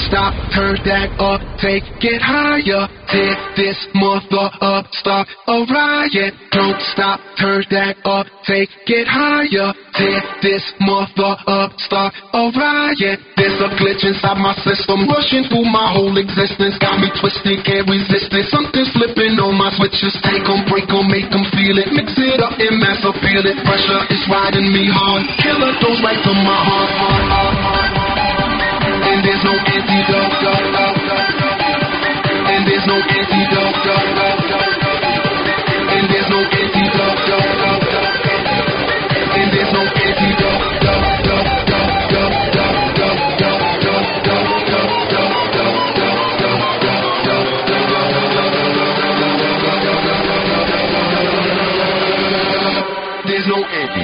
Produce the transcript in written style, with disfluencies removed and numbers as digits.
stop, turn that up, take it higher. Tear this mother up, start a riot. Don't stop, turn that up, take it higher. Tear this mother up, start a riot. There's a glitch inside my system, rushing through my whole existence. Got me twisted, can't resist it. Something's flipping on my switches. Take 'em, break 'em, make 'em feel it. Mix it up and mass appeal it. Pressure is riding me hard. Killer goes right to my heart. And there's no antidote. And there's no antidote. And there's no antidote. And there's no antidote. There's no antidote.